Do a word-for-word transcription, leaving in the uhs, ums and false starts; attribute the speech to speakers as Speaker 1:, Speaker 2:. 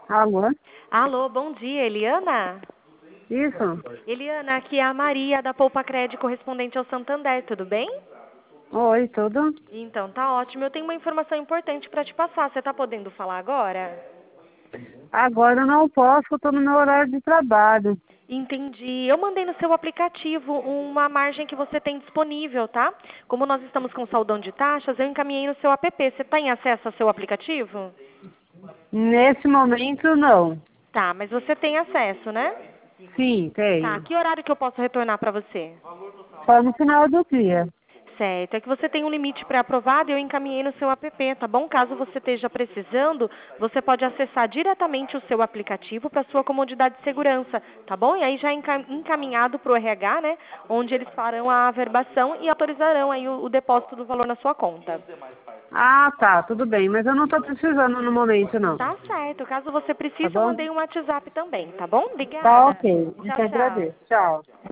Speaker 1: Alô?
Speaker 2: Alô, bom dia, Eliana?
Speaker 1: Isso?
Speaker 2: Eliana, aqui é a Maria da Poupa Crédito correspondente ao Santander, tudo bem?
Speaker 1: Oi, tudo?
Speaker 2: Então, tá ótimo. Eu tenho uma informação importante para te passar. Você tá podendo falar agora?
Speaker 1: Agora eu não posso, eu tô no meu horário de trabalho.
Speaker 2: Entendi. Eu mandei no seu aplicativo uma margem que você tem disponível, tá? Como nós estamos com saudão de taxas, eu encaminhei no seu app. Você tem acesso ao seu aplicativo?
Speaker 1: Nesse momento, não.
Speaker 2: Tá, mas você tem acesso, né?
Speaker 1: Sim,
Speaker 2: Tá,
Speaker 1: tenho.
Speaker 2: que horário que eu posso retornar para você?
Speaker 1: Só no final do dia.
Speaker 2: Certo, é que você tem um limite pré-aprovado e eu encaminhei no seu app, tá bom? Caso você esteja precisando, você pode acessar diretamente o seu aplicativo para sua comodidade de segurança, tá bom? E aí já é enca- encaminhado para o R H, né? Onde eles farão a averbação e autorizarão aí o, o depósito do valor na sua conta.
Speaker 1: Ah, tá, tudo bem, mas eu não tô precisando no momento, não.
Speaker 2: Tá certo, caso você
Speaker 1: Tá
Speaker 2: precise, eu
Speaker 1: bom?
Speaker 2: mandei um WhatsApp também, tá bom?
Speaker 1: Tá
Speaker 2: Obrigada.
Speaker 1: ok, eu
Speaker 2: Tchau,
Speaker 1: te
Speaker 2: tchau.
Speaker 1: agradeço. Tchau.